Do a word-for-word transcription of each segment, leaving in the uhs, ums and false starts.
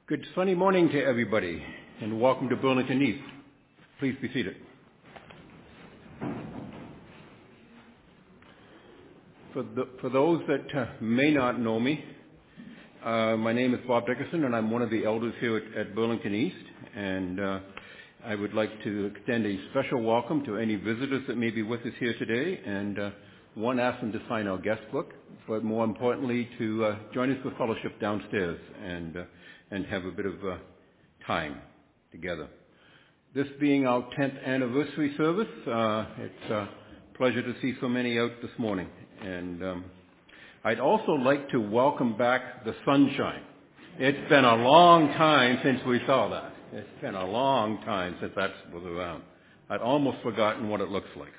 Good sunny morning to everybody, and welcome to Burlington East. Please be seated. For, the, for those that uh, may not know me, uh, my name is Bob Dickerson, and I'm one of the elders here at, at Burlington East. And uh, I would like to extend a special welcome to any visitors that may be with us here today. And uh, one, ask them to sign our guest book, but more importantly, to uh, join us for fellowship downstairs and uh, and have a bit of uh, time together. This being our tenth anniversary service, uh, it's a pleasure to see so many out this morning. And um, I'd also like to welcome back the sunshine. It's been a long time since we saw that. It's been a long time since that was around. I'd almost forgotten what it looks like.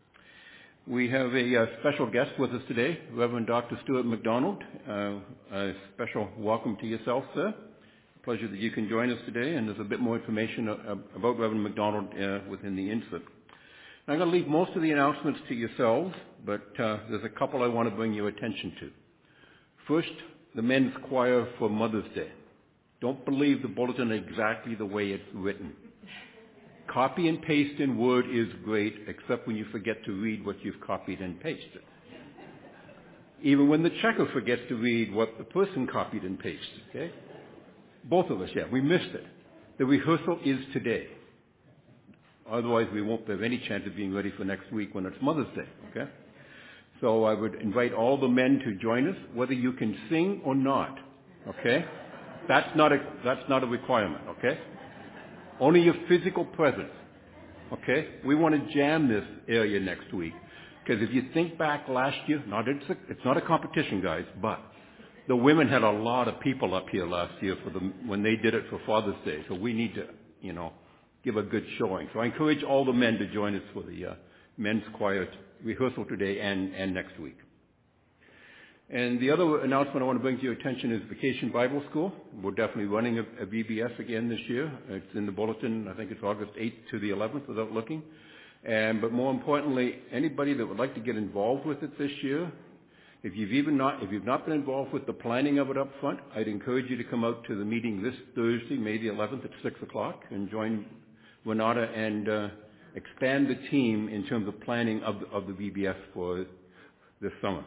We have a uh, special guest with us today, Reverend Doctor Stuart McDonald. Uh, a special welcome to yourself, sir. Pleasure that you can join us today, and there's a bit more information uh, about Reverend McDonald uh, within the insert. I'm going to leave most of the announcements to yourselves, but uh, there's a couple I want to bring your attention to. First, the men's choir for Mother's Day. Don't believe the bulletin exactly the way it's written. Copy and paste in Word is great, except when you forget to read what you've copied and pasted. Even when the checker forgets to read what the person copied and pasted, okay? Both of us, yeah, we missed it. The rehearsal is today. Otherwise, we won't have any chance of being ready for next week when it's Mother's Day, okay? So I would invite all the men to join us, whether you can sing or not, okay? That's not a, that's not a requirement, okay? Only your physical presence, okay? We want to jam this area next week. Because if you think back last year, not it's, a, it's not a competition, guys, but the women had a lot of people up here last year for the, when they did it for Father's Day. So we need to, you know, give a good showing. So I encourage all the men to join us for the uh, men's choir rehearsal today and, and next week. And the other announcement I want to bring to your attention is Vacation Bible School. We're definitely running a, a V B S again this year. It's in the bulletin. I think it's August eighth to the eleventh without looking. And, but more importantly, anybody that would like to get involved with it this year, If you've even not, if you've not been involved with the planning of it up front, I'd encourage you to come out to the meeting this Thursday, May the eleventh at six o'clock, and join Renata and uh, expand the team in terms of planning of the, of the V B S for this summer.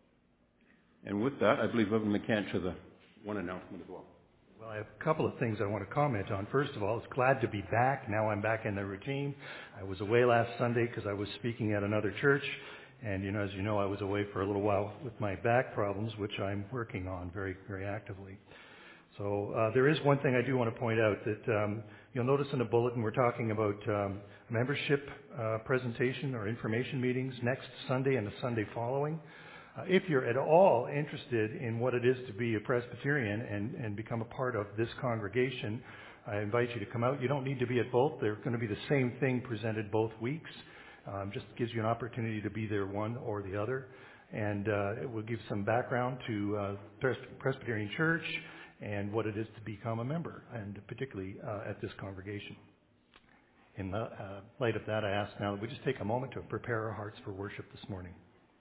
And with that, I believe Reverend McCants has a one announcement as well. Well, I have a couple of things I want to comment on. First of all, it's glad to be back. Now I'm back in the routine. I was away last Sunday because I was speaking at another church. And, you know, as you know, I was away for a little while with my back problems, which I'm working on very, very actively. So uh, there is one thing I do want to point out that um, you'll notice in the bulletin we're talking about um, membership uh, presentation or information meetings next Sunday and the Sunday following. Uh, if you're at all interested in what it is to be a Presbyterian and, and become a part of this congregation, I invite you to come out. You don't need to be at both. They're going to be the same thing presented both weeks. Um, just gives you an opportunity to be there one or the other. And uh, it will give some background to uh, Pres- Presbyterian Church and what it is to become a member, and particularly uh, at this congregation. In the, uh, light of that, I ask now that we just take a moment to prepare our hearts for worship this morning.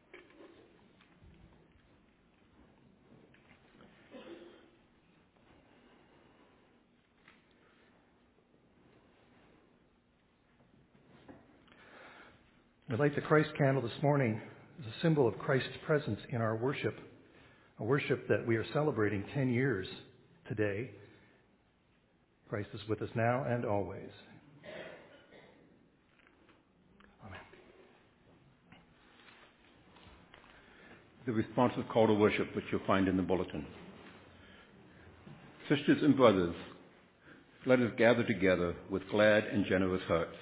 We light the Christ candle this morning as a symbol of Christ's presence in our worship, a worship that we are celebrating ten years today. Christ is with us now and always. Amen. The responsive call to worship, which you'll find in the bulletin. Sisters and brothers, let us gather together with glad and generous hearts.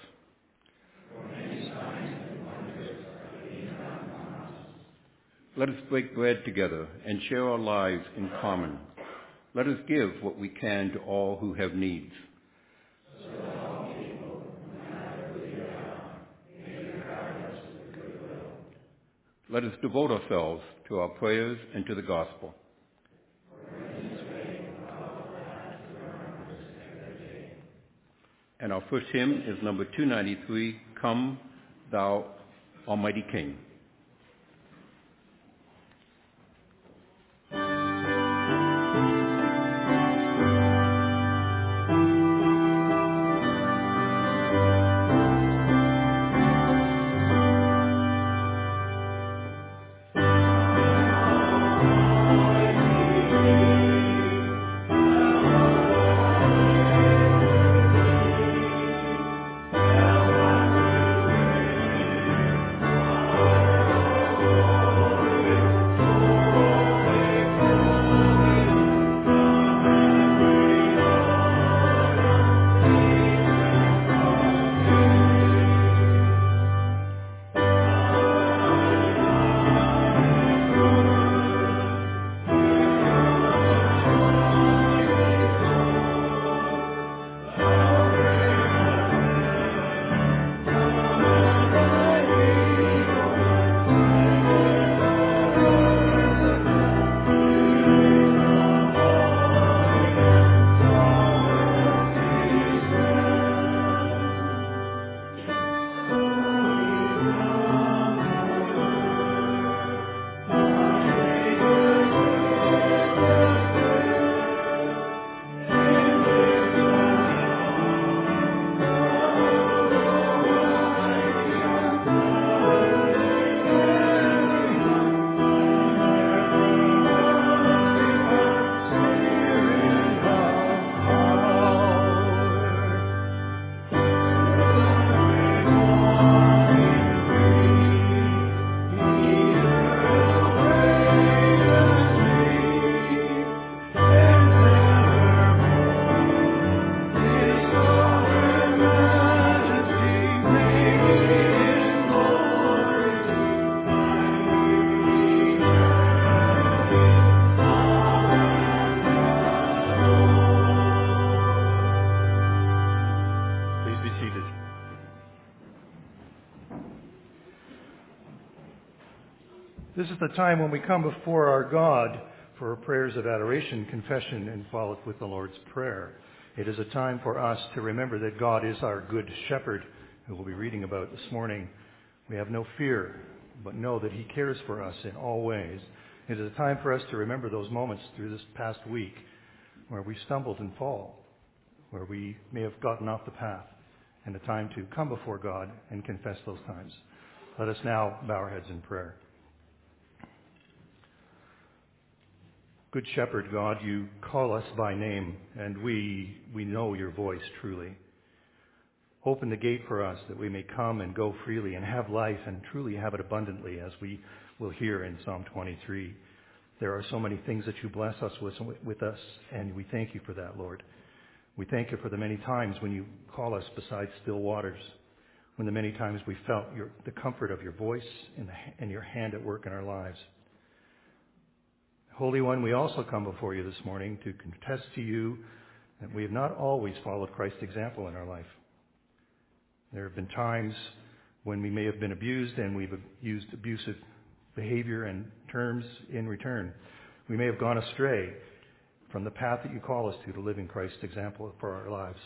Let us break bread together and share our lives in common. Let us give what we can to all who have needs. So that all people, no matter who they are, may regard us with goodwill. Let us devote ourselves to our prayers and to the gospel. For in this way, all that to remember us every day. And our first hymn is number two ninety-three, Come, Thou Almighty King. This is the time when we come before our God for prayers of adoration, confession, and follow with the Lord's Prayer. It is a time for us to remember that God is our good shepherd, who we'll be reading about this morning. We have no fear, but know that he cares for us in all ways. It is a time for us to remember those moments through this past week where we stumbled and fall, where we may have gotten off the path, and a time to come before God and confess those times. Let us now bow our heads in prayer. Good Shepherd, God, you call us by name, and we we know your voice truly. Open the gate for us that we may come and go freely and have life and truly have it abundantly, as we will hear in Psalm twenty-three. There are so many things that you bless us with, with us, and we thank you for that, Lord. We thank you for the many times when you call us beside still waters, when the many times we felt your, the comfort of your voice and, the, and your hand at work in our lives. Holy One, we also come before you this morning to confess to you that we have not always followed Christ's example in our life. There have been times when we may have been abused and we've used abusive behavior and terms in return. We may have gone astray from the path that you call us to, to live in Christ's example for our lives.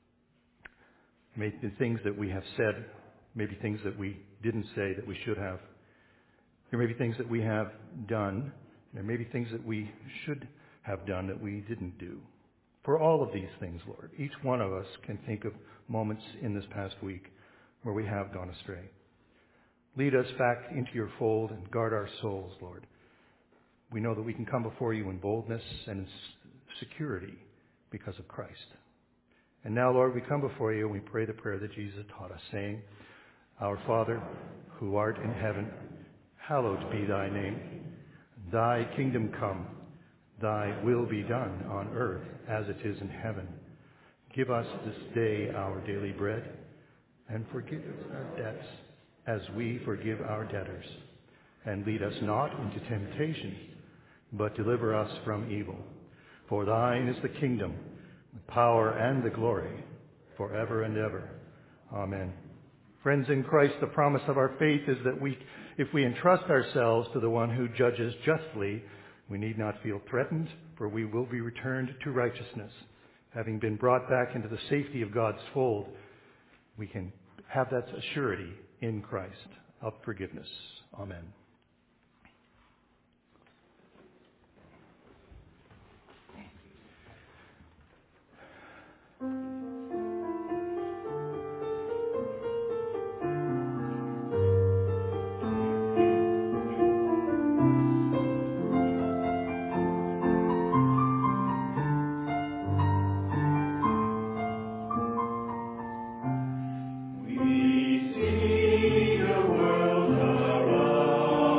Maybe things that we have said, maybe things that we didn't say that we should have. There may be things that we have done. There may be things that we should have done that we didn't do. For all of these things, Lord, each one of us can think of moments in this past week where we have gone astray. Lead us back into your fold and guard our souls, Lord. We know that we can come before you in boldness and in security because of Christ. And now, Lord, we come before you and we pray the prayer that Jesus taught us, saying, Our Father, who art in heaven, hallowed be thy name. Thy kingdom come. Thy will be done on earth as it is in heaven. Give us this day our daily bread, and forgive us our debts as we forgive our debtors. And lead us not into temptation, but deliver us from evil. For thine is the kingdom, the power, and the glory, forever and ever. Amen. Friends in Christ, the promise of our faith is that we, if we entrust ourselves to the one who judges justly, we need not feel threatened, for we will be returned to righteousness. Having been brought back into the safety of God's fold, we can have that assurity in Christ of forgiveness. Amen. We see the world around.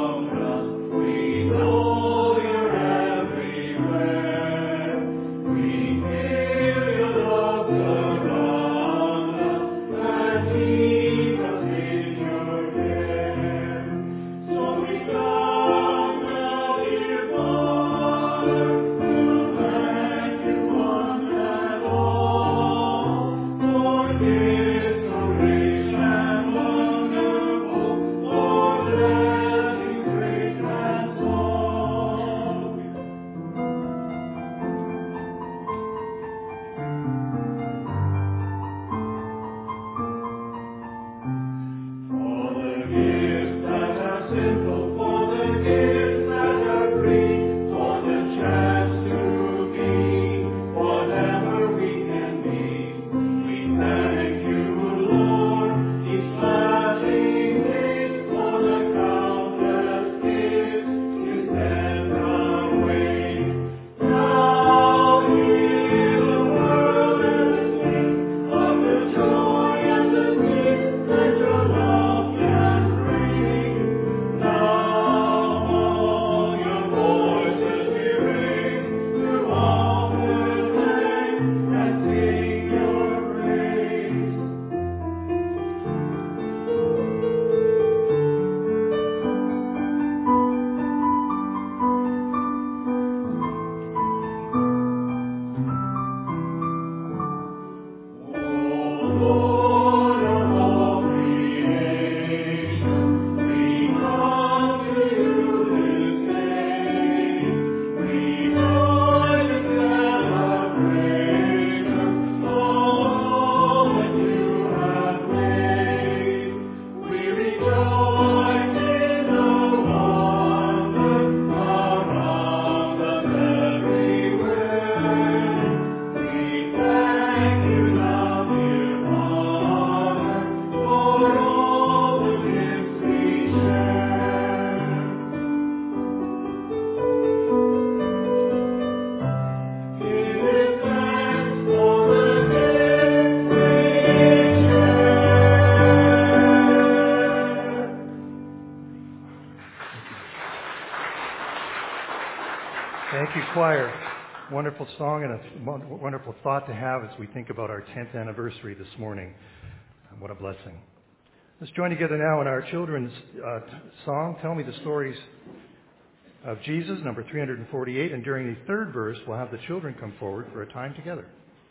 Thank you, choir. Wonderful song and a wonderful thought to have as we think about our tenth anniversary this morning. What a blessing. Let's join together now in our children's uh, song, Tell Me the Stories of Jesus, number three hundred forty-eight. And during the third verse, we'll have the children come forward for a time together.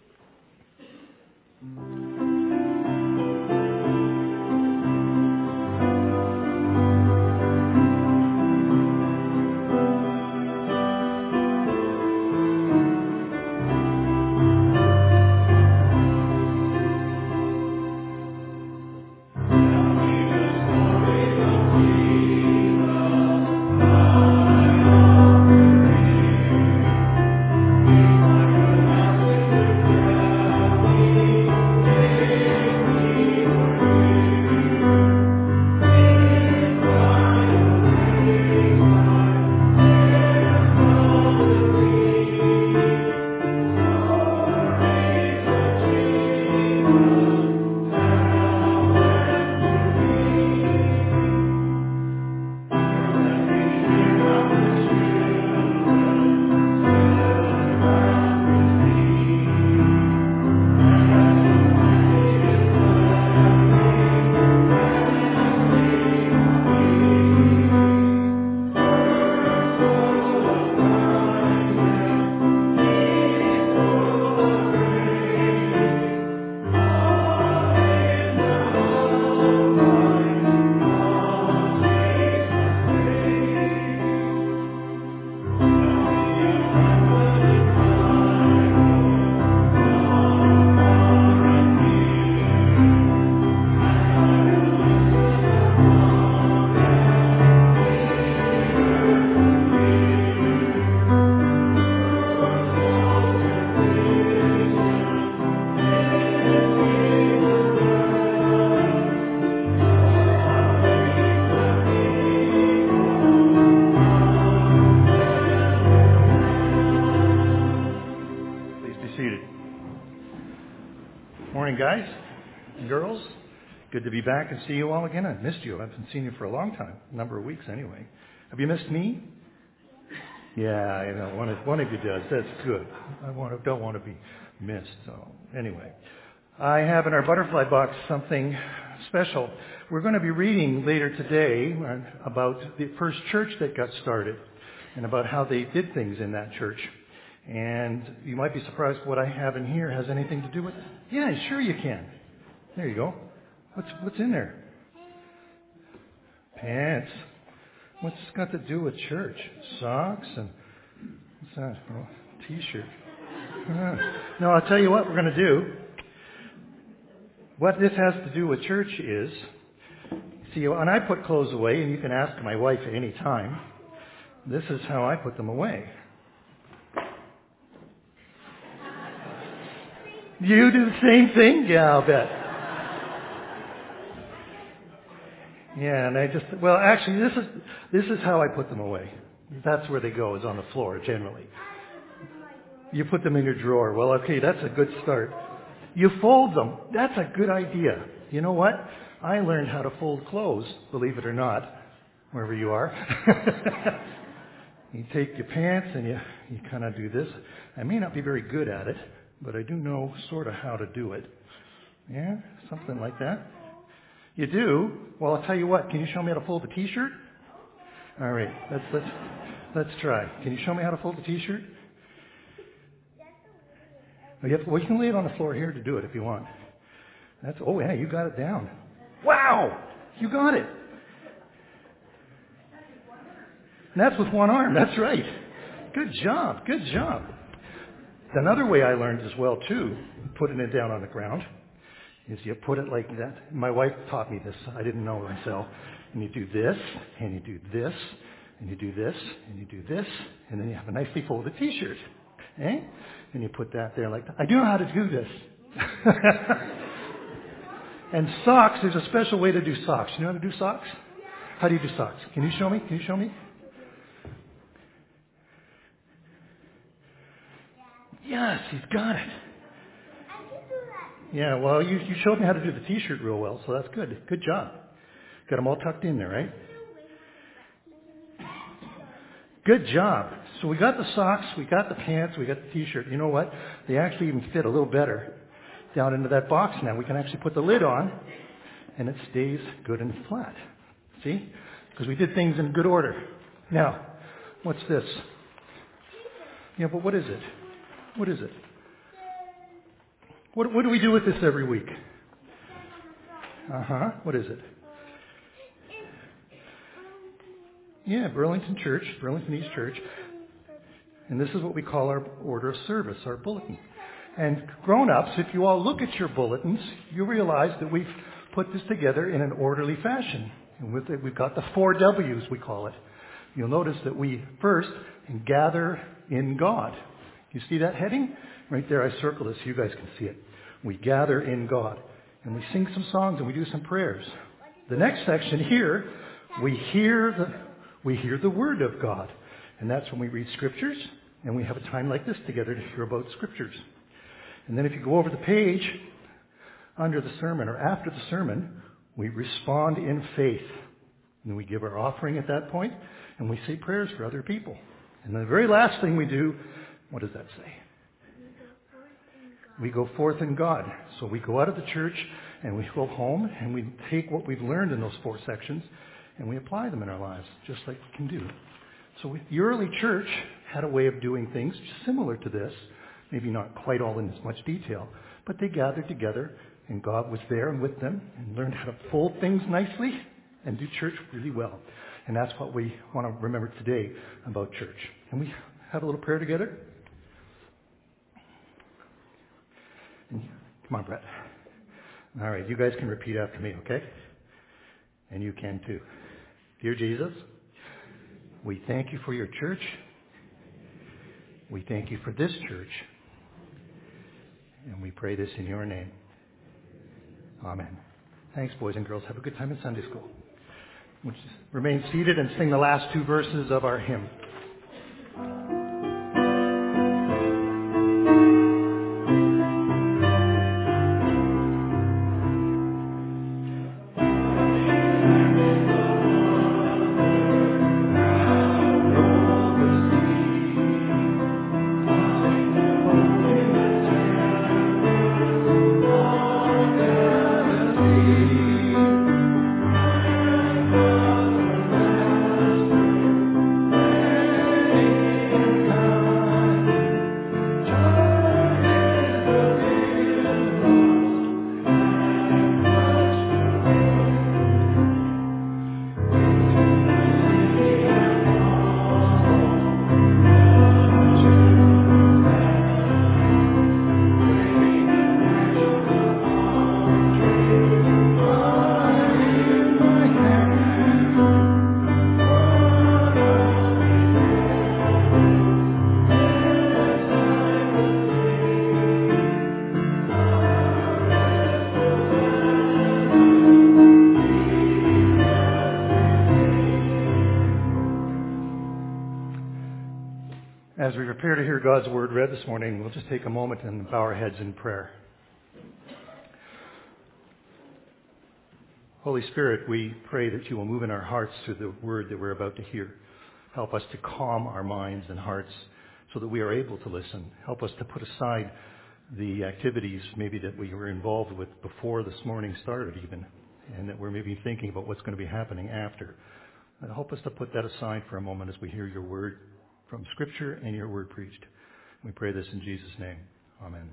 Guys and girls, good to be back and see you all again. I've missed you. I haven't seen you for a long time, a number of weeks anyway. Have you missed me? Yeah, I know. One of, one of you does. That's good. I want, don't want to be missed. So anyway, I have in our butterfly box something special. We're going to be reading later today about the first church that got started and about how they did things in that church. And you might be surprised what I have in here has anything to do with it. Yeah, sure you can. There you go. What's what's in there? Pants. What's this got to do with church? Socks and what's that? Oh, T-shirt. Uh, no, I'll tell you what we're going to do. What this has to do with church is, see, when I put clothes away, and you can ask my wife at any time, this is how I put them away. You do the same thing? Yeah, I'll bet. Yeah, and I just, well, actually, this is this is how I put them away. That's where they go, is on the floor, generally. You put them in your drawer. Well, okay, that's a good start. You fold them. That's a good idea. You know what? I learned how to fold clothes, believe it or not, wherever you are. You take your pants and you, you kind of do this. I may not be very good at it, but I do know sort of how to do it. Yeah, something like that. You do? Well, I'll tell you what. Can you show me how to fold a T-shirt? All right, let's let's let's try. Can you show me how to fold a T-shirt? Oh, you have, well, you can lay it on the floor here to do it if you want. That's oh yeah, you got it down. Wow, you got it. And that's with one arm. That's right. Good job. Good job. Another way I learned as well, too, putting it down on the ground, is you put it like that. My wife taught me this. I didn't know myself. And you do this, and you do this, and you do this, and you do this, and then you have a nicely folded T-shirt. Eh? And you put that there like that. I do know how to do this. And socks, there's a special way to do socks. You know how to do socks? How do you do socks? Can you show me? Can you show me? Yes, he's got it. Yeah, well, you, you showed me how to do the T-shirt real well, so that's good. Good job. Got them all tucked in there, right? Good job. So we got the socks, we got the pants, we got the t-shirt. You know what? They actually even fit a little better down into that box now. We can actually put the lid on, and it stays good and flat. See? Because we did things in good order. Now, what's this? Yeah, but what is it? What is it? What, what do we do with this every week? Uh-huh. What is it? Yeah, Burlington Church, Burlington East Church. And this is what we call our order of service, our bulletin. And grown-ups, if you all look at your bulletins, you realize that we've put this together in an orderly fashion. And with it, we've got the four W's, we call it. You'll notice that we first gather in God. You see that heading? Right there, I circled this so you guys can see it. We gather in God. And we sing some songs and we do some prayers. The next section here, we hear the, we hear the Word of God. And that's when we read Scriptures, and we have a time like this together to hear about Scriptures. And then if you go over the page, under the sermon or after the sermon, we respond in faith. And we give our offering at that point, and we say prayers for other people. And the very last thing we do, what does that say? We go forth in God. So we go out of the church, and we go home, and we take what we've learned in those four sections, and we apply them in our lives, just like we can do. So the early church had a way of doing things similar to this, maybe not quite all in as much detail, but they gathered together, and God was there and with them, and learned how to fold things nicely and do church really well. And that's what we want to remember today about church. Can we have a little prayer together? And, come on, Brett. All right, you guys can repeat after me, okay? And you can too. Dear Jesus, we thank you for your church. We thank you for this church. And we pray this in your name. Amen. Thanks, boys and girls. Have a good time in Sunday school. We'll just remain seated and sing the last two verses of our hymn. As we prepare to hear God's Word read this morning, we'll just take a moment and bow our heads in prayer. Holy Spirit, we pray that you will move in our hearts through the Word that we're about to hear. Help us to calm our minds and hearts so that we are able to listen. Help us to put aside the activities maybe that we were involved with before this morning started even, and that we're maybe thinking about what's going to be happening after. And help us to put that aside for a moment as we hear your Word from Scripture and your Word preached. We pray this in Jesus' name. Amen.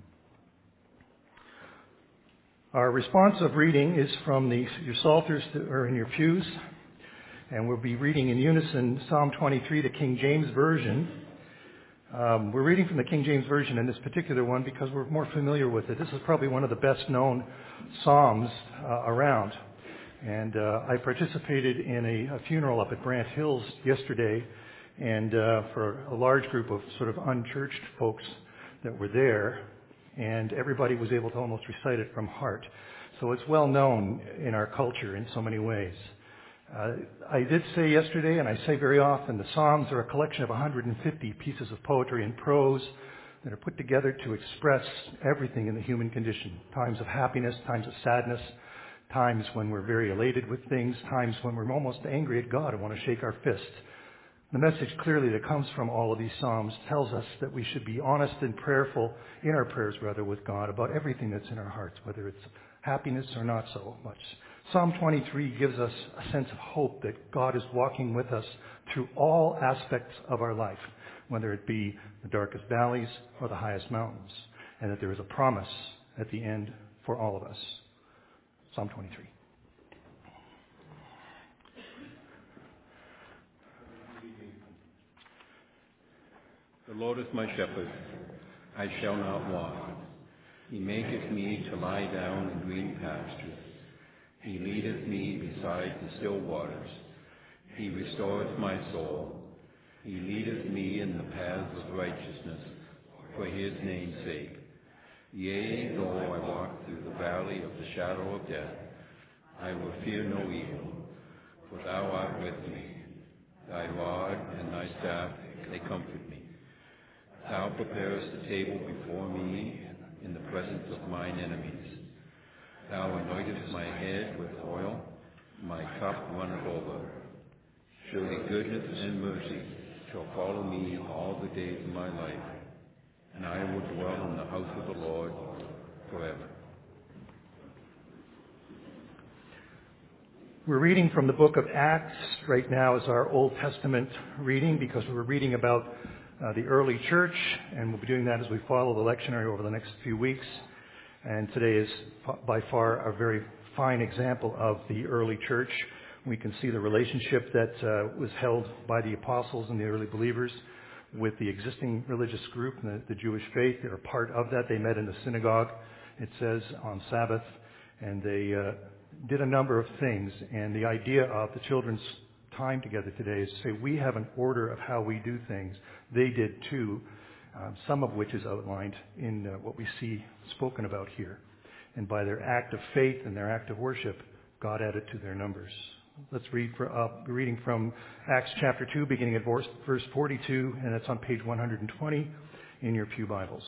Our responsive reading is from the, your psalters that are in your pews, and we'll be reading in unison Psalm twenty-three, the King James Version. Um, we're reading from the King James Version in this particular one because we're more familiar with it. This is probably one of the best-known psalms uh, around. And uh, I participated in a, a funeral up at Brant Hills yesterday, and uh, for a large group of sort of unchurched folks that were there, and everybody was able to almost recite it from heart. So it's well known in our culture in so many ways. Uh, I did say yesterday, and I say very often, the Psalms are a collection of one hundred fifty pieces of poetry and prose that are put together to express everything in the human condition. Times of happiness, times of sadness, times when we're very elated with things, times when we're almost angry at God and want to shake our fists. The message clearly that comes from all of these Psalms tells us that we should be honest and prayerful in our prayers, rather, with God about everything that's in our hearts, whether it's happiness or not so much. Psalm twenty-three gives us a sense of hope that God is walking with us through all aspects of our life, whether it be the darkest valleys or the highest mountains, and that there is a promise at the end for all of us. Psalm twenty-three. The Lord is my shepherd, I shall not want. He maketh me to lie down in green pastures. He leadeth me beside the still waters. He restores my soul. He leadeth me in the paths of righteousness for his name's sake. Yea, though I walk through the valley of the shadow of death, I will fear no evil, for thou art with me. Thy rod and thy staff, they comfort me. Thou preparest the table before me in the presence of mine enemies. Thou anointest my head with oil, my cup runneth over. Surely goodness and mercy shall follow me all the days of my life, and I will dwell in the house of the Lord forever. We're reading from the book of Acts right now as our Old Testament reading, because we're reading about uh, the early church, and we'll be doing that as we follow the lectionary over the next few weeks. And today is by far a very fine example of the early church. We can see the relationship that uh, was held by the apostles and the early believers with the existing religious group, the, the Jewish faith. They were part of that. They met in the synagogue, it says, on Sabbath, and they uh, did a number of things. And the idea of the children's time together today is to say we have an order of how we do things. They did too, uh, some of which is outlined in uh, what we see spoken about here. And by their act of faith and their act of worship, God added to their numbers. Let's read for, uh, reading from Acts chapter two, beginning at verse, verse forty-two, and that's on page one hundred twenty in your pew Bibles.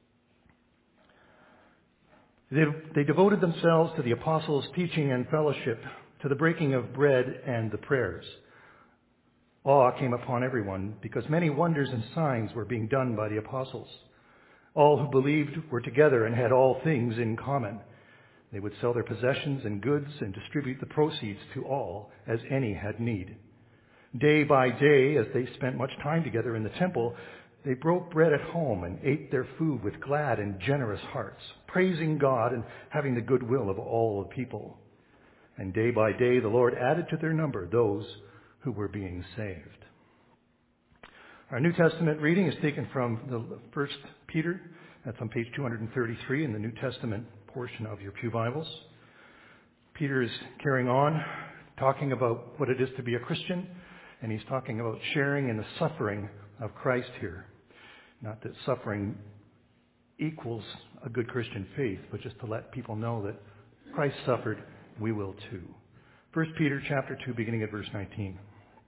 They, they devoted themselves to the apostles' teaching and fellowship, to the breaking of bread and the prayers. Awe came upon everyone, because many wonders and signs were being done by the apostles. All who believed were together and had all things in common. They would sell their possessions and goods and distribute the proceeds to all as any had need. Day by day, as they spent much time together in the temple, they broke bread at home and ate their food with glad and generous hearts, praising God and having the goodwill of all the people. And day by day, the Lord added to their number those who were being saved. Our New Testament reading is taken from the First Peter. That's on page two hundred thirty-three in the New Testament portion of your pew Bibles. Peter is carrying on, talking about what it is to be a Christian, and he's talking about sharing in the suffering of Christ here. Not that suffering equals a good Christian faith, but just to let people know that Christ suffered, we will too. First Peter chapter two, beginning at verse nineteen.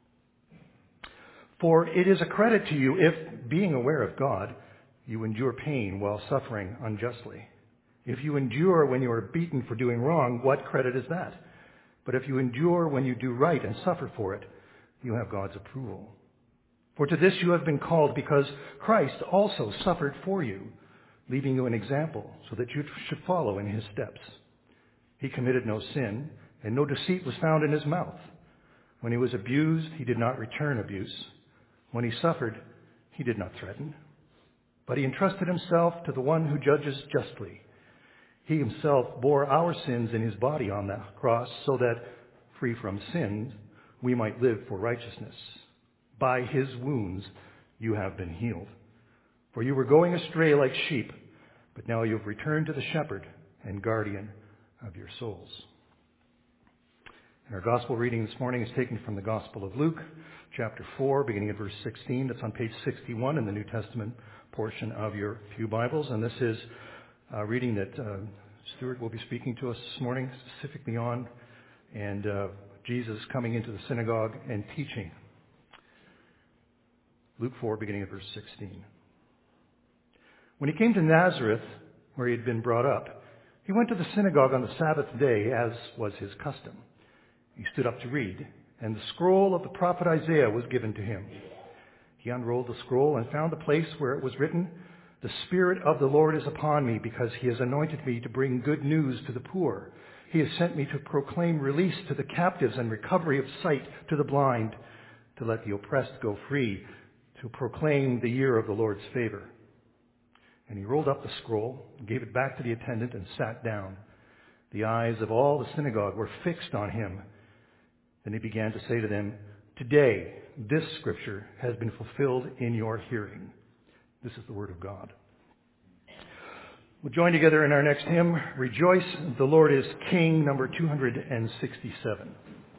For it is a credit to you if, being aware of God, you endure pain while suffering unjustly. If you endure when you are beaten for doing wrong, what credit is that? But if you endure when you do right and suffer for it, you have God's approval. For to this you have been called, because Christ also suffered for you, leaving you an example so that you should follow in his steps. He committed no sin, and no deceit was found in his mouth. When he was abused, he did not return abuse. When he suffered, he did not threaten, but he entrusted himself to the one who judges justly. He himself bore our sins in his body on the cross, so that, free from sin, we might live for righteousness. By his wounds you have been healed. For you were going astray like sheep, but now you have returned to the shepherd and guardian of your souls. And our gospel reading this morning is taken from the Gospel of Luke, chapter four, beginning at verse sixteen. That's on page sixty-one in the New Testament portion of your pew Bibles. And this is a reading that uh, Stuart will be speaking to us this morning, specifically on, and uh, Jesus coming into the synagogue and teaching. Luke four, beginning at verse sixteen. When he came to Nazareth, where he had been brought up, he went to the synagogue on the Sabbath day, as was his custom. He stood up to read, and the scroll of the prophet Isaiah was given to him. He unrolled the scroll and found the place where it was written, "The Spirit of the Lord is upon me, because he has anointed me to bring good news to the poor. He has sent me to proclaim release to the captives and recovery of sight to the blind, to let the oppressed go free, to proclaim the year of the Lord's favor." And he rolled up the scroll, gave it back to the attendant, and sat down. The eyes of all the synagogue were fixed on him. Then he began to say to them, "Today, this scripture has been fulfilled in your hearing." This is the word of God. We'll join together in our next hymn, "Rejoice, the Lord is King," number two hundred sixty-seven.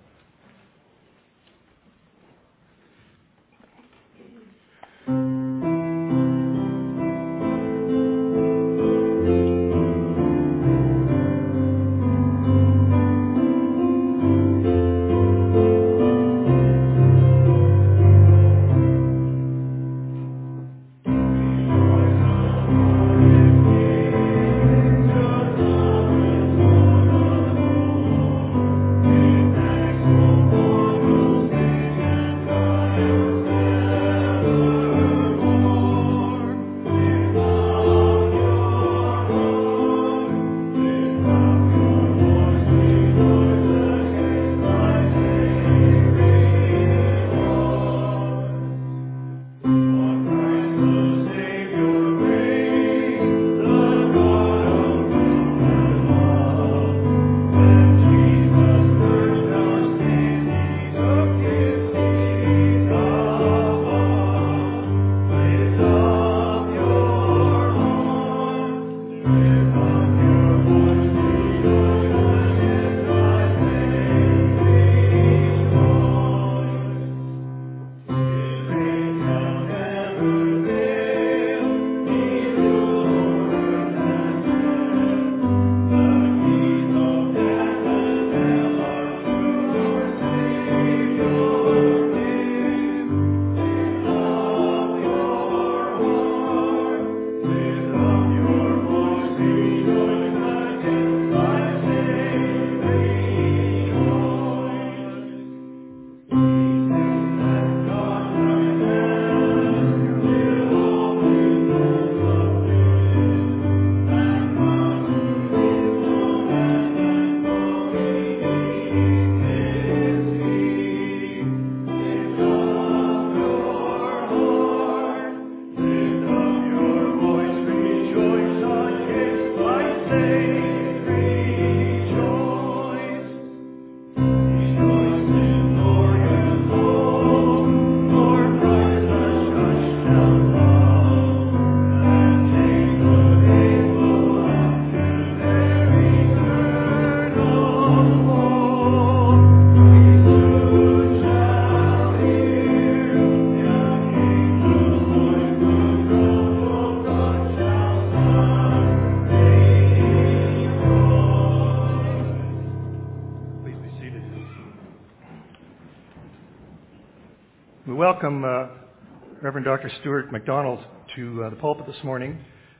Welcome uh, Reverend Doctor Stuart McDonald to uh, the pulpit this morning.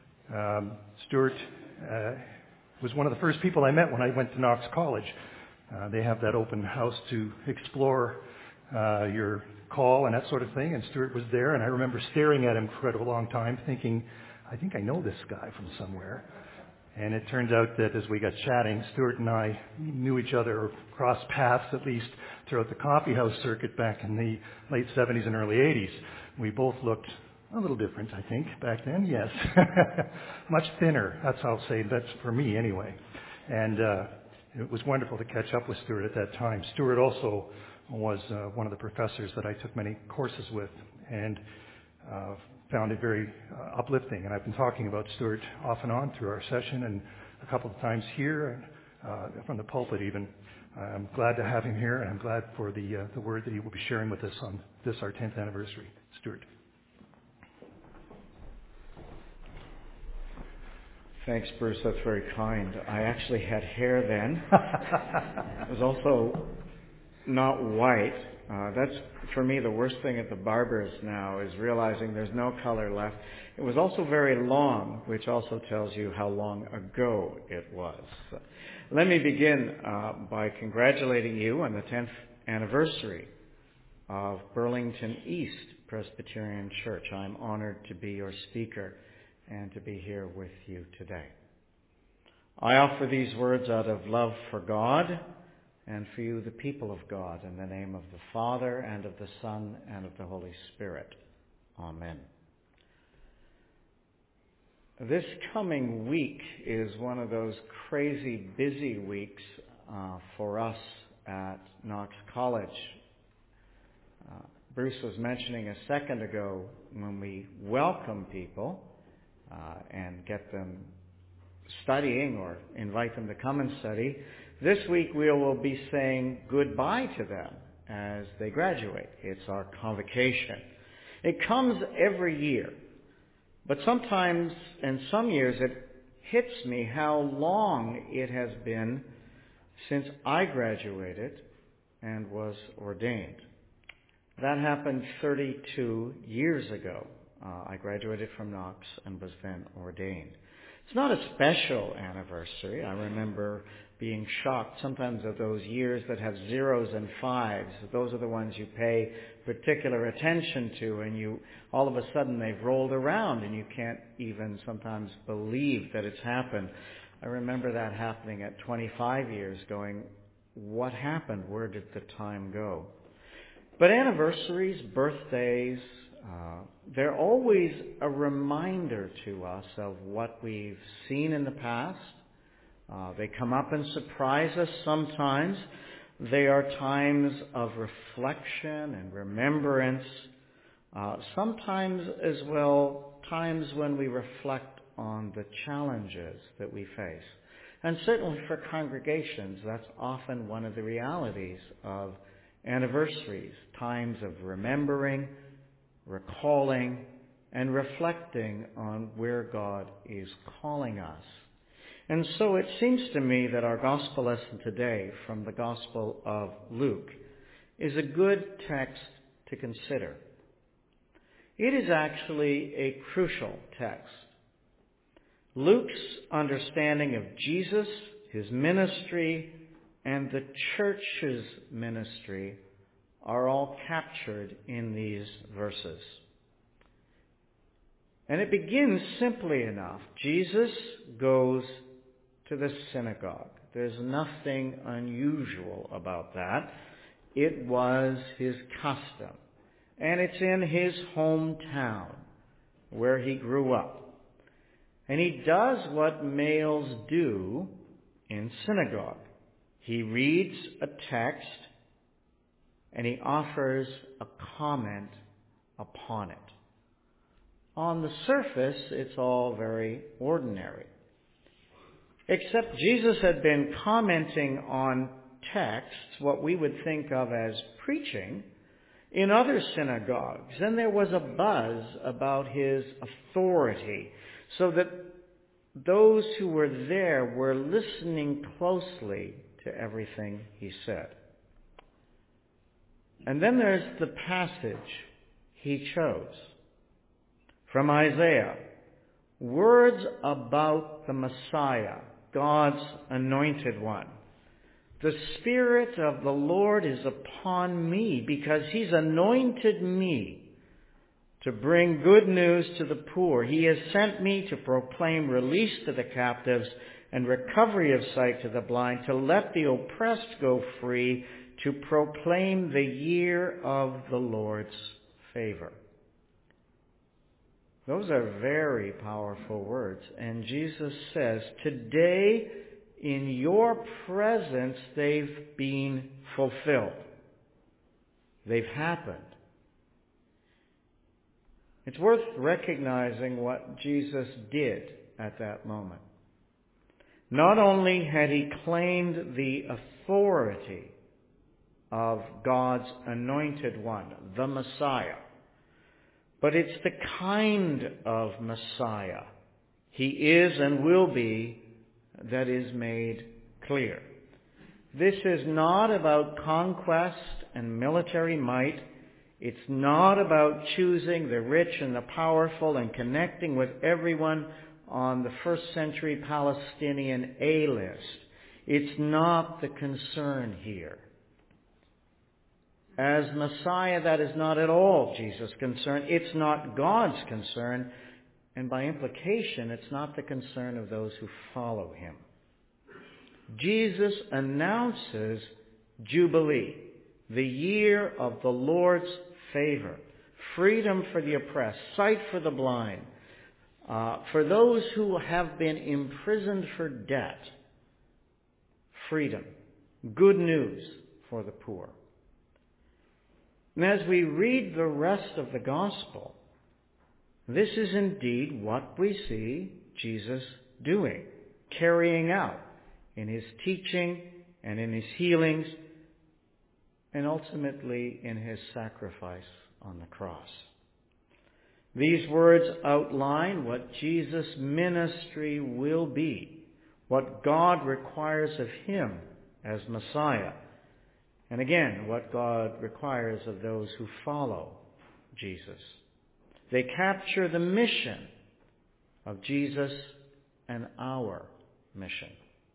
Um, Stuart uh, was one of the first people I met when I went to Knox College. Uh, they have that open house to explore uh, your call and that sort of thing, and Stuart was there, and I remember staring at him for a long time thinking, I think I know this guy from somewhere. And it turns out that as we got chatting, Stuart and I knew each other, or crossed paths at least, throughout the coffee house circuit back in the late seventies and early eighties. We both looked a little different, I think, back then, yes. Much thinner, that's how I'll say, that's for me anyway. And uh, it was wonderful to catch up with Stuart at that time. Stuart also was uh, one of the professors that I took many courses with, and uh, found it very uh, uplifting. And I've been talking about Stuart off and on through our session and a couple of times here, uh, from the pulpit even. I'm glad to have him here, and I'm glad for the uh, the word that he will be sharing with us on this, our tenth anniversary. Stuart. Thanks, Bruce. That's very kind. I actually had hair then. It was also not white. Uh, that's, for me, the worst thing at the barber's now is realizing there's no color left. It was also very long, which also tells you how long ago it was. Let me begin uh, by congratulating you on the tenth anniversary of Burlington East Presbyterian Church. I'm honored to be your speaker and to be here with you today. I offer these words out of love for God and for you, the people of God, in the name of the Father, and of the Son, and of the Holy Spirit. Amen. This coming week is one of those crazy busy weeks uh, for us at Knox College. Uh, Bruce was mentioning a second ago when we welcome people uh, and get them studying or invite them to come and study. This week we will be saying goodbye to them as they graduate. It's our convocation. It comes every year, but sometimes, and some years, it hits me how long it has been since I graduated and was ordained. That happened thirty-two years ago. Uh, I graduated from Knox and was then ordained. It's not a special anniversary. I remember being shocked sometimes at those years that have zeros and fives. Those are the ones you pay particular attention to, and you all of a sudden they've rolled around and you can't even sometimes believe that it's happened. I remember that happening at twenty-five years, going, what happened? Where did the time go? But anniversaries, birthdays, uh, they're always a reminder to us of what we've seen in the past. Uh, they come up and surprise us sometimes. They are times of reflection and remembrance. Uh, sometimes as well, times when we reflect on the challenges that we face. And certainly for congregations, that's often one of the realities of anniversaries, times of remembering, recalling, and reflecting on where God is calling us. And so it seems to me that our gospel lesson today from the Gospel of Luke is a good text to consider. It is actually a crucial text. Luke's understanding of Jesus, his ministry, and the church's ministry are all captured in these verses. And it begins simply enough. Jesus goes to the synagogue. There's nothing unusual about that. It was his custom. And it's in his hometown where he grew up. And he does what males do in synagogue. He reads a text and he offers a comment upon it. On the surface, it's all very ordinary. Except Jesus had been commenting on texts, what we would think of as preaching, in other synagogues. And there was a buzz about his authority, so that those who were there were listening closely to everything he said. And then there's the passage he chose from Isaiah. Words about the Messiah, God's anointed one. The Spirit of the Lord is upon me because he's anointed me to bring good news to the poor. He has sent me to proclaim release to the captives and recovery of sight to the blind, to let the oppressed go free, to proclaim the year of the Lord's favor. Those are very powerful words. And Jesus says, today in your presence they've been fulfilled. They've happened. It's worth recognizing what Jesus did at that moment. Not only had he claimed the authority of God's anointed one, the Messiah, but it's the kind of Messiah he is and will be that is made clear. This is not about conquest and military might. It's not about choosing the rich and the powerful and connecting with everyone on the first century Palestinian A-list. It's not the concern here. As Messiah, that is not at all Jesus' concern. It's not God's concern. And by implication, it's not the concern of those who follow him. Jesus announces Jubilee, the year of the Lord's favor, freedom for the oppressed, sight for the blind, uh, for those who have been imprisoned for debt, freedom, good news for the poor. And as we read the rest of the gospel, this is indeed what we see Jesus doing, carrying out in his teaching and in his healings, and ultimately in his sacrifice on the cross. These words outline what Jesus' ministry will be, what God requires of him as Messiah, and again, what God requires of those who follow Jesus. They capture the mission of Jesus and our mission.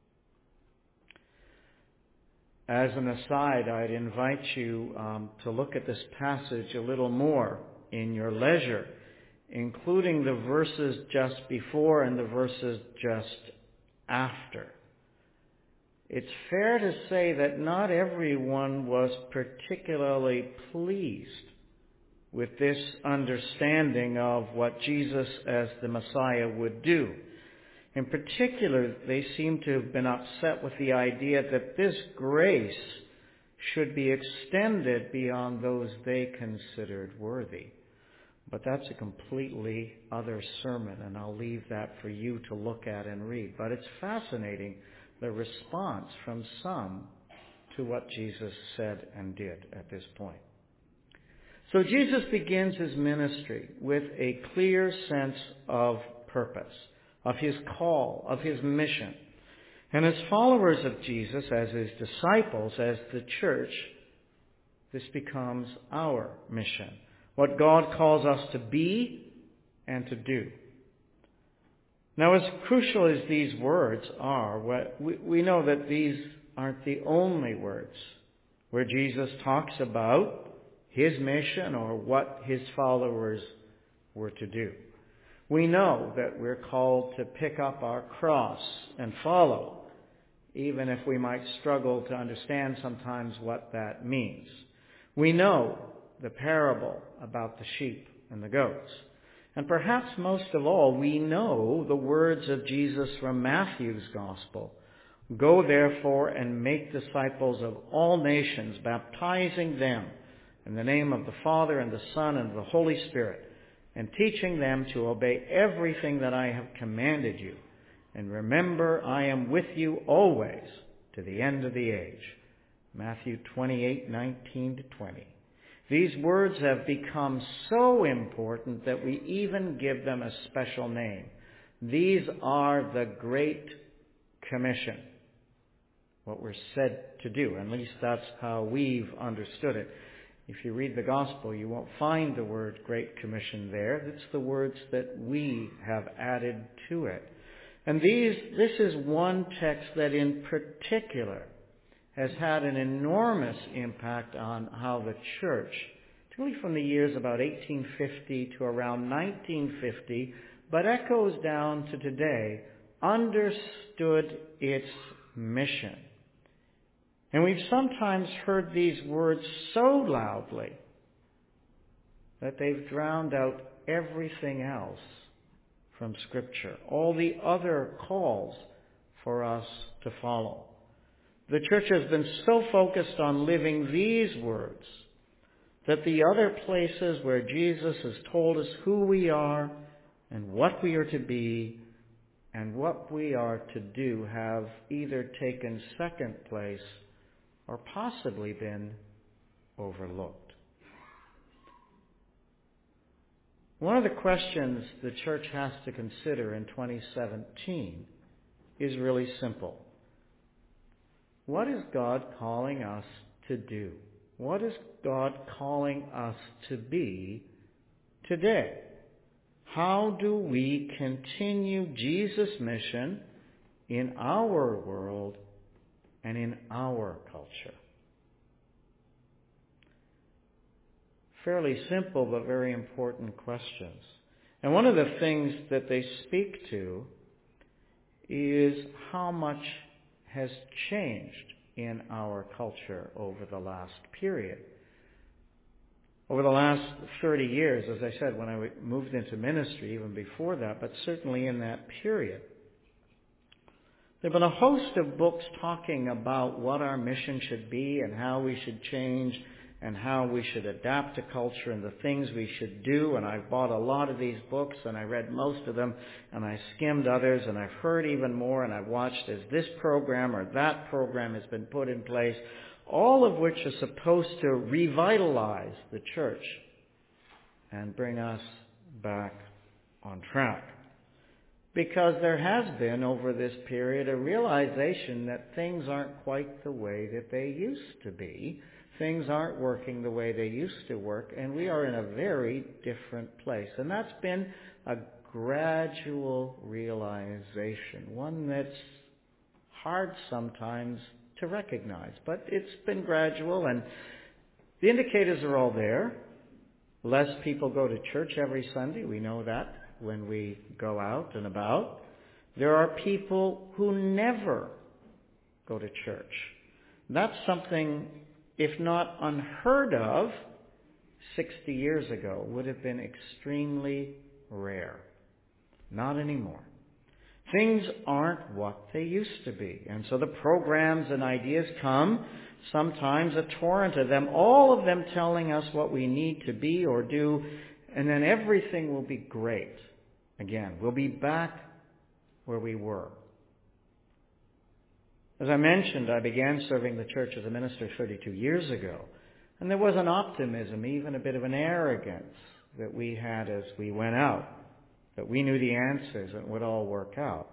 As an aside, I'd invite you um, to look at this passage a little more in your leisure, including the verses just before and the verses just after. It's fair to say that not everyone was particularly pleased with this understanding of what Jesus as the Messiah would do. In particular, they seem to have been upset with the idea that this grace should be extended beyond those they considered worthy. But that's a completely other sermon, and I'll leave that for you to look at and read. But it's fascinating, the response from some to what Jesus said and did at this point. So Jesus begins his ministry with a clear sense of purpose, of his call, of his mission. And as followers of Jesus, as his disciples, as the church, this becomes our mission. What God calls us to be and to do. Now, as crucial as these words are, we know that these aren't the only words where Jesus talks about his mission or what his followers were to do. We know that we're called to pick up our cross and follow, even if we might struggle to understand sometimes what that means. We know the parable about the sheep and the goats. And perhaps most of all, we know the words of Jesus from Matthew's Gospel. Go therefore and make disciples of all nations, baptizing them in the name of the Father and the Son and the Holy Spirit, and teaching them to obey everything that I have commanded you. And remember, I am with you always to the end of the age. Matthew twenty-eight, nineteen to twenty. These words have become so important that we even give them a special name. These are the Great Commission, what we're said to do. At least that's how we've understood it. If you read the Gospel, you won't find the word Great Commission there. It's the words that we have added to it. And these, this is one text that in particular has had an enormous impact on how the church, particularly from the years about eighteen fifty to around nineteen fifty, but echoes down to today, understood its mission. And we've sometimes heard these words so loudly that they've drowned out everything else from Scripture, all the other calls for us to follow. The church has been so focused on living these words that the other places where Jesus has told us who we are and what we are to be and what we are to do have either taken second place or possibly been overlooked. One of the questions the church has to consider in twenty seventeen is really simple. What is God calling us to do? What is God calling us to be today? How do we continue Jesus' mission in our world and in our culture? fairly simple but very important questions. And one of the things that they speak to is how much has changed in our culture over the last period. Over the last thirty years, as I said, when I moved into ministry, even before that, but certainly in that period, there have been a host of books talking about what our mission should be and how we should change and how we should adapt to culture and the things we should do. And I've bought a lot of these books, and I read most of them, and I skimmed others, and I've heard even more, and I've watched as this program or that program has been put in place, all of which are supposed to revitalize the church and bring us back on track. Because there has been, over this period, a realization that things aren't quite the way that they used to be. Things aren't working the way they used to work, and we are in a very different place. And that's been a gradual realization, one that's hard sometimes to recognize. But it's been gradual, and the indicators are all there. Less people go to church every Sunday. We know that when we go out and about. There are people who never go to church. That's something, if not unheard of, sixty years ago would have been extremely rare. Not anymore. Things aren't what they used to be. And so the programs and ideas come, sometimes a torrent of them, all of them telling us what we need to be or do, and then everything will be great. Again, we'll be back where we were. As I mentioned, I began serving the church as a minister thirty-two years ago. And there was an optimism, even a bit of an arrogance that we had as we went out, that we knew the answers and it would all work out.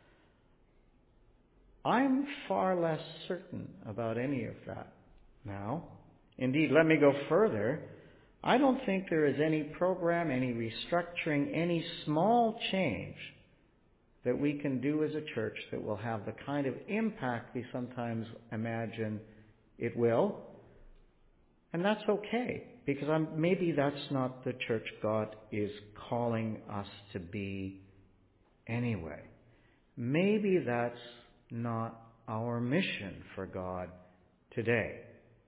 I'm far less certain about any of that now. Indeed, let me go further. I don't think there is any program, any restructuring, any small change that we can do as a church that will have the kind of impact we sometimes imagine it will. And that's okay, because I'm, maybe that's not the church God is calling us to be anyway. Maybe that's not our mission for God today.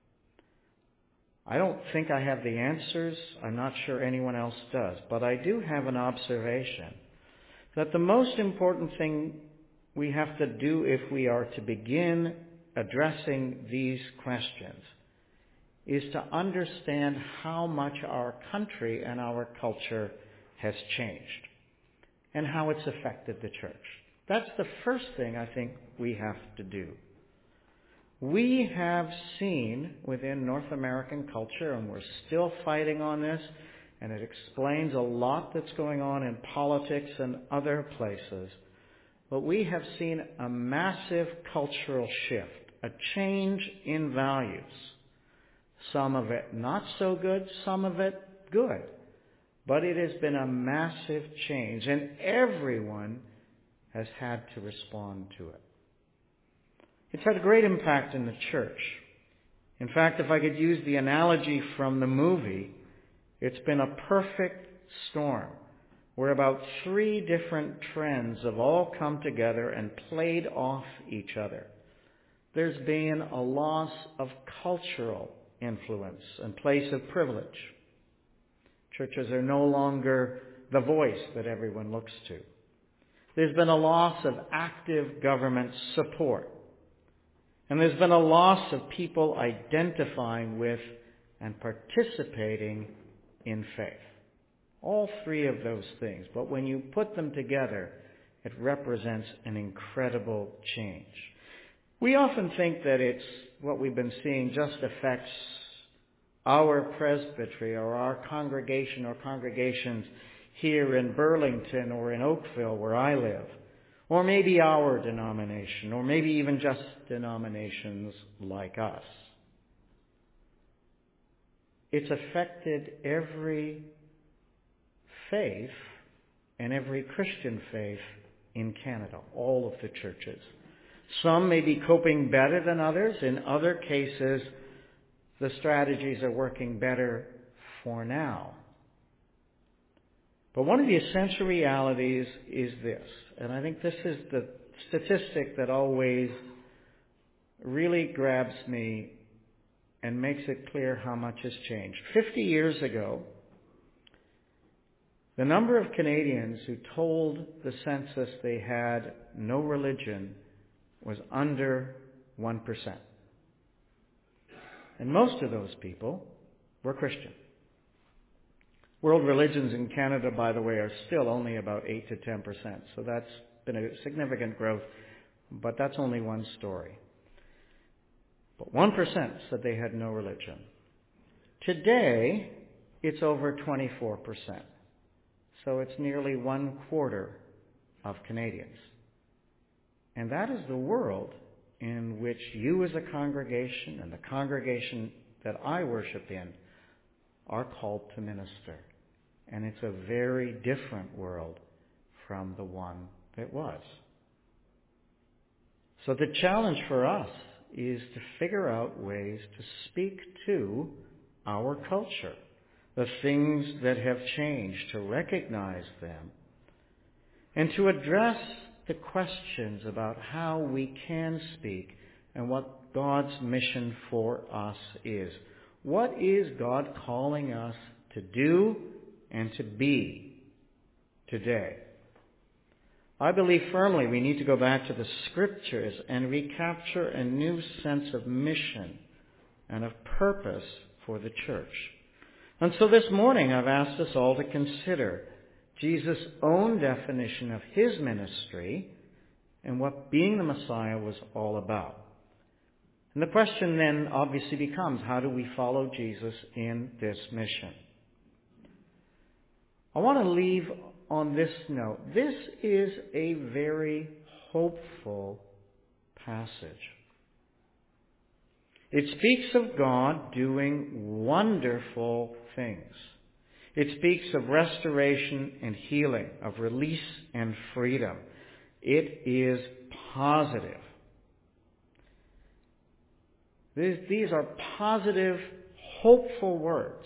I don't think I have the answers. I'm not sure anyone else does. But I do have an observation that the most important thing we have to do if we are to begin addressing these questions is to understand how much our country and our culture has changed and how it's affected the church. That's the first thing I think we have to do. We have seen within North American culture, and we're still fighting on this, and it explains a lot that's going on in politics and other places, but we have seen a massive cultural shift, a change in values. Some of it not so good, some of it good. But it has been a massive change, and everyone has had to respond to it. It's had a great impact in the church. In fact, if I could use the analogy from the movie, it's been a perfect storm where about three different trends have all come together and played off each other. There's been a loss of cultural influence and place of privilege. Churches are no longer the voice that everyone looks to. There's been a loss of active government support. And there's been a loss of people identifying with and participating in faith. All three of those things. But when you put them together, it represents an incredible change. We often think that it's what we've been seeing just affects our presbytery or our congregation or congregations here in Burlington or in Oakville where I live. Or maybe our denomination, or maybe even just denominations like us. It's affected every faith and every Christian faith in Canada, all of the churches. Some may be coping better than others. In other cases, the strategies are working better for now. But one of the essential realities is this, and I think this is the statistic that always really grabs me and makes it clear how much has changed. Fifty years ago, the number of Canadians who told the census they had no religion was under one percent. And most of those people were Christian. World religions in Canada, by the way, are still only about eight to ten percent. So that's been a significant growth, but that's only one story. But one percent said they had no religion. Today, it's over twenty-four percent. So it's nearly one quarter of Canadians. And that is the world in which you as a congregation and the congregation that I worship in are called to minister. And it's a very different world from the one that was. So the challenge for us is to figure out ways to speak to our culture, the things that have changed, to recognize them, and to address the questions about how we can speak and what God's mission for us is. What is God calling us to do and to be today? I believe firmly we need to go back to the Scriptures and recapture a new sense of mission and of purpose for the church. And so this morning I've asked us all to consider Jesus' own definition of his ministry and what being the Messiah was all about. And the question then obviously becomes, how do we follow Jesus in this mission? I want to leave on this note. This is a very hopeful passage. It speaks of God doing wonderful things. It speaks of restoration and healing, of release and freedom. It is positive. These are positive, hopeful words.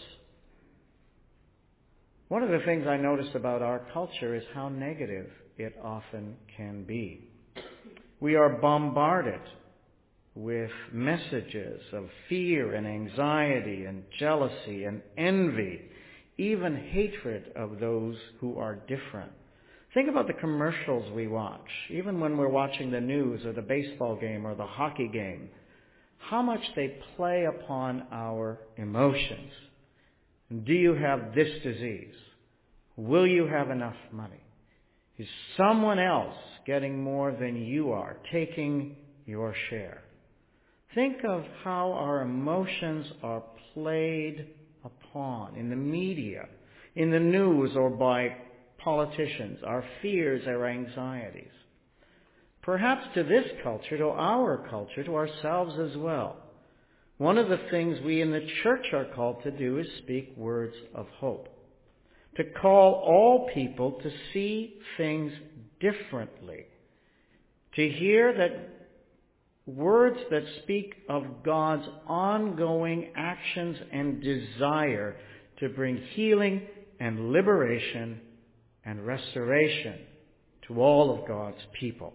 One of the things I notice about our culture is how negative it often can be. We are bombarded with messages of fear and anxiety and jealousy and envy, even hatred of those who are different. Think about the commercials we watch, even when we're watching the news or the baseball game or the hockey game, how much they play upon our emotions. Do you have this disease? Will you have enough money? Is someone else getting more than you are, taking your share? Think of how our emotions are played upon in the media, in the news, or by politicians, our fears, our anxieties. Perhaps to this culture, to our culture, to ourselves as well. One of the things we in the church are called to do is speak words of hope. To call all people to see things differently. To hear that words that speak of God's ongoing actions and desire to bring healing and liberation and restoration to all of God's people.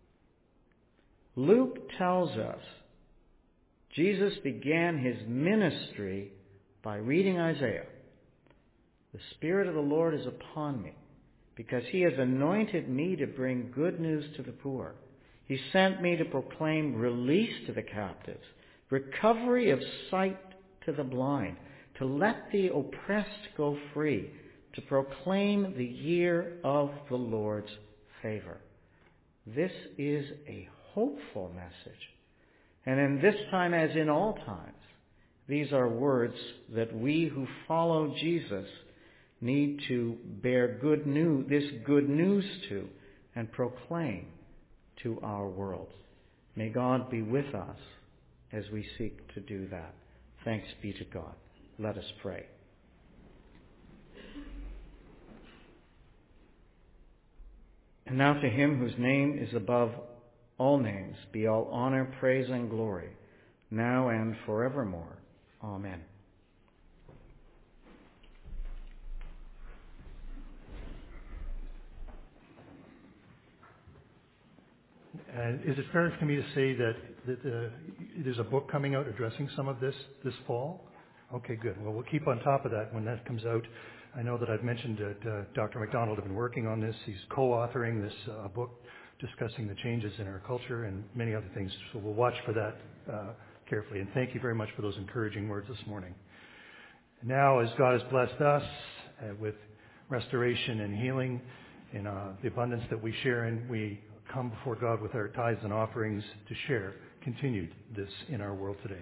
Luke tells us Jesus began his ministry by reading Isaiah. The Spirit of the Lord is upon me, because he has anointed me to bring good news to the poor. He sent me to proclaim release to the captives, recovery of sight to the blind, to let the oppressed go free, to proclaim the year of the Lord's favor. This is a hopeful message. And in this time, as in all times, these are words that we who follow Jesus need to bear good news, this good news to and proclaim to our world. May God be with us as we seek to do that. Thanks be to God. Let us pray. And now to him whose name is above all names, be all honor, praise, and glory, now and forevermore. Amen. And is it fair for me to say that, that uh, there's a book coming out addressing some of this this fall? Okay, good. Well, we'll keep on top of that when that comes out. I know that I've mentioned that uh, Doctor MacDonald has been working on this. He's co-authoring this uh, book discussing the changes in our culture and many other things. So we'll watch for that uh, carefully. And thank you very much for those encouraging words this morning. Now, as God has blessed us uh, with restoration and healing in uh, the abundance that we share in, we come before God with our tithes and offerings to share continued this in our world today.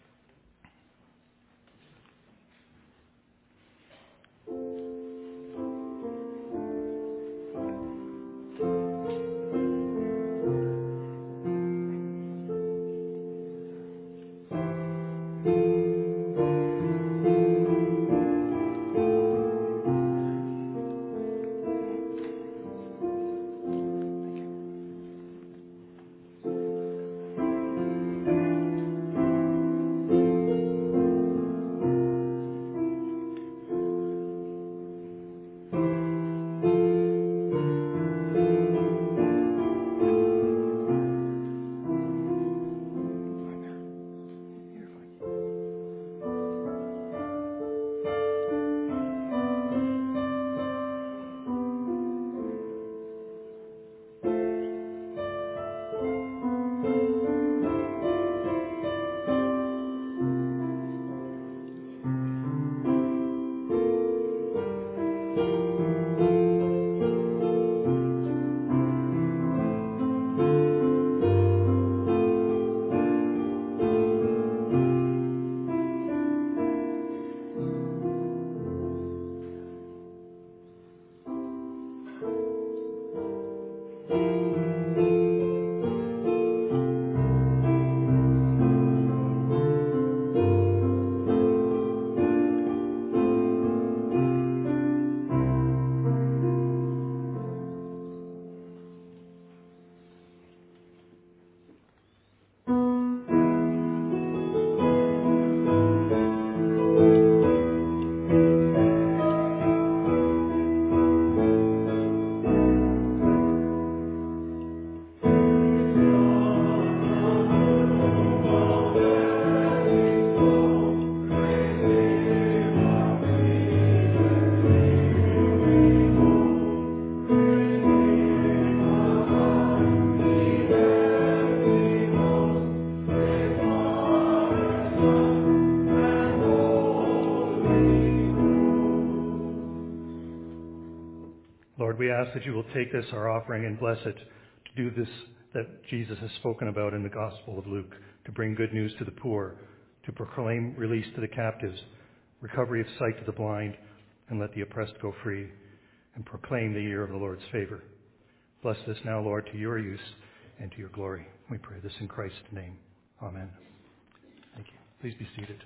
Lord, we ask that you will take this, our offering, and bless it to do this that Jesus has spoken about in the Gospel of Luke, to bring good news to the poor, to proclaim release to the captives, recovery of sight to the blind, and let the oppressed go free, and proclaim the year of the Lord's favor. Bless this now, Lord, to your use and to your glory. We pray this in Christ's name. Amen. Thank you. Please be seated.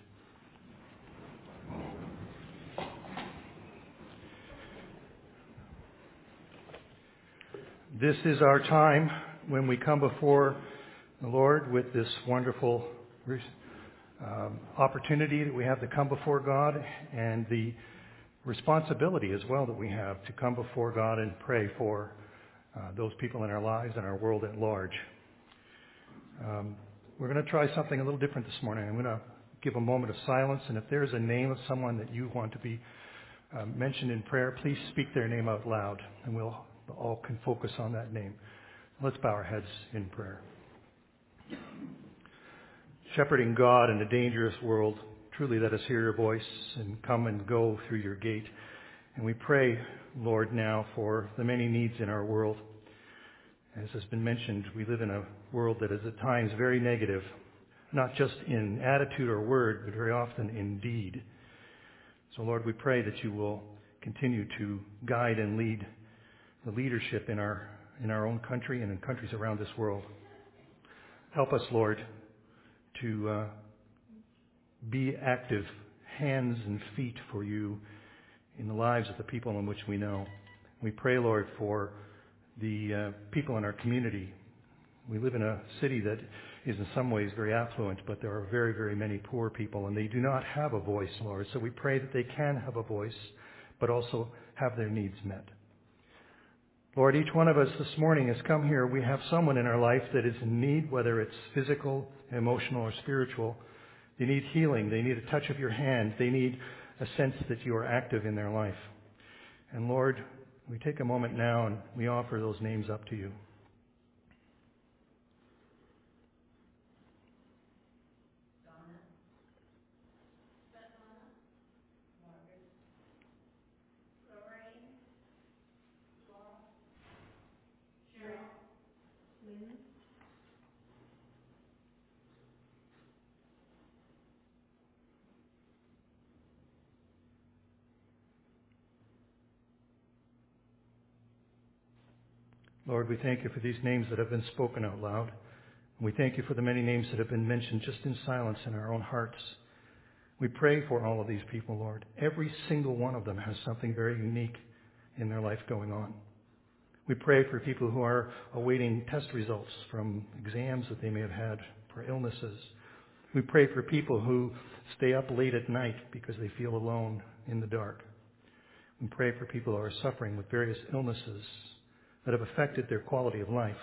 This is our time when we come before the Lord with this wonderful um, opportunity that we have to come before God, and the responsibility as well that we have to come before God and pray for uh, those people in our lives and our world at large. Um, we're going to try something a little different this morning. I'm going to give a moment of silence, and if there's a name of someone that you want to be uh, mentioned in prayer, please speak their name out loud, and we'll all can focus on that name. Let's bow our heads in prayer. Shepherding God in a dangerous world, truly let us hear your voice and come and go through your gate. And we pray, Lord, now for the many needs in our world. As has been mentioned, we live in a world that is at times very negative, not just in attitude or word, but very often in deed. So, Lord, we pray that you will continue to guide and lead the leadership in our in our own country and in countries around this world. Help us, Lord, to uh, be active hands and feet for you in the lives of the people in which we know. We pray, Lord, for the uh, people in our community. We live in a city that is in some ways very affluent, but there are very, very many poor people, and they do not have a voice, Lord. So we pray that they can have a voice, but also have their needs met. Lord, each one of us this morning has come here. We have someone in our life that is in need, whether it's physical, emotional, or spiritual. They need healing. They need a touch of your hand. They need a sense that you are active in their life. And Lord, we take a moment now and we offer those names up to you. Lord, we thank you for these names that have been spoken out loud. We thank you for the many names that have been mentioned just in silence in our own hearts. We pray for all of these people, Lord. Every single one of them has something very unique in their life going on. We pray for people who are awaiting test results from exams that they may have had, for illnesses. We pray for people who stay up late at night because they feel alone in the dark. We pray for people who are suffering with various illnesses that have affected their quality of life.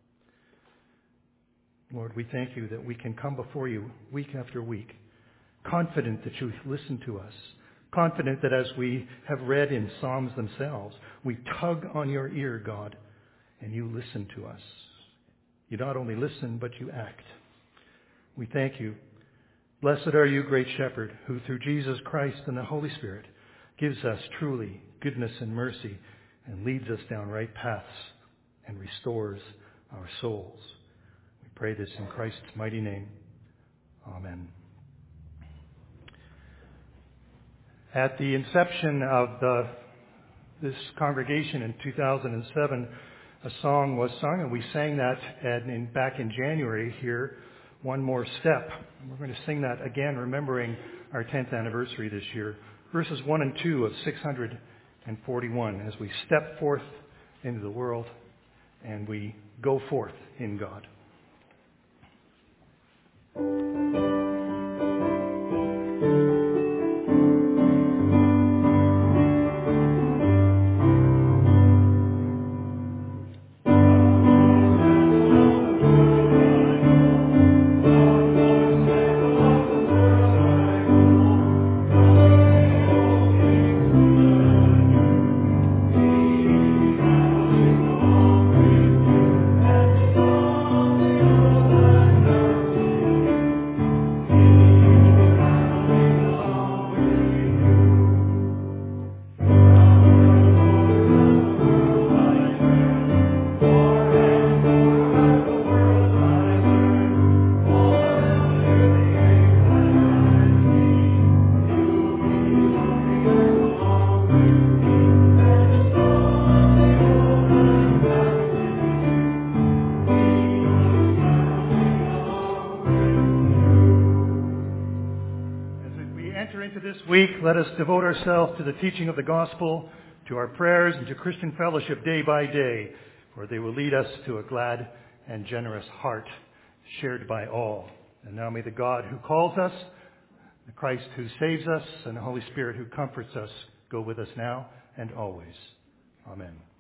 Lord, we thank you that we can come before you week after week, confident that you listen to us, confident that as we have read in Psalms themselves, we tug on your ear, God, and you listen to us. You not only listen, but you act. We thank you. Blessed are you, great shepherd, who through Jesus Christ and the Holy Spirit gives us truly goodness and mercy and leads us down right paths and restores our souls. We pray this in Christ's mighty name. Amen. At the inception of the, this congregation in two thousand seven, a song was sung, and we sang that at, in, back in January here, One More Step. We're going to sing that again, remembering our tenth anniversary this year. Verses one and two of six hundred forty-one, as we step forth into the world and we go forth in God. Week, let us devote ourselves to the teaching of the gospel, to our prayers, and to Christian fellowship day by day, for they will lead us to a glad and generous heart shared by all. And now may the God who calls us, the Christ who saves us, and the Holy Spirit who comforts us go with us now and always. Amen.